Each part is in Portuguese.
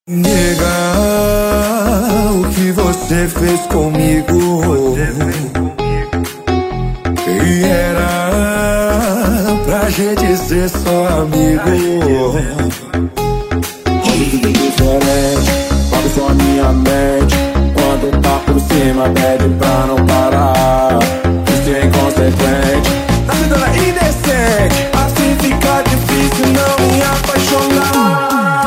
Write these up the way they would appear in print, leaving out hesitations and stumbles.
Nega, o que você fez comigo? E era pra gente ser só amigo. Hoje tudo diferente, pago só a minha mente. Quando tá por cima, pede pra não parar. Isso é inconsequente, a vida é indecente. Assim fica difícil não me apaixonar.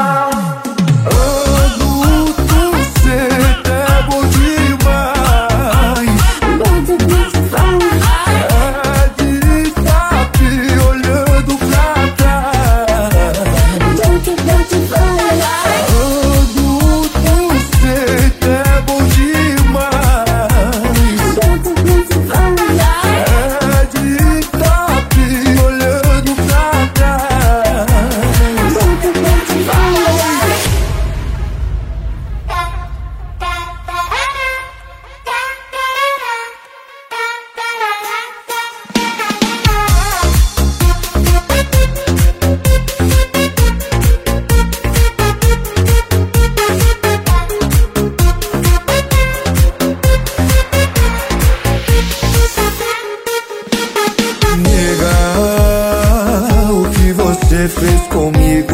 Você fez comigo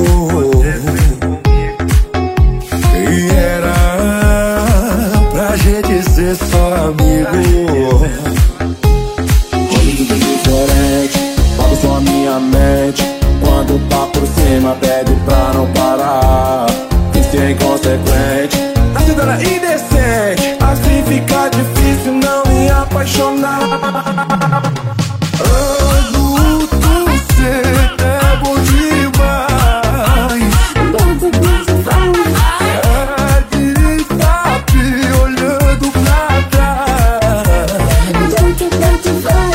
e era pra gente ser só amigo. Hoje tudo diferente, pago só a minha mente. Quando tá por cima, pede pra não parar. Isso é inconsequente, a vida era indecente. Assim fica difícil não me apaixonar. Don't you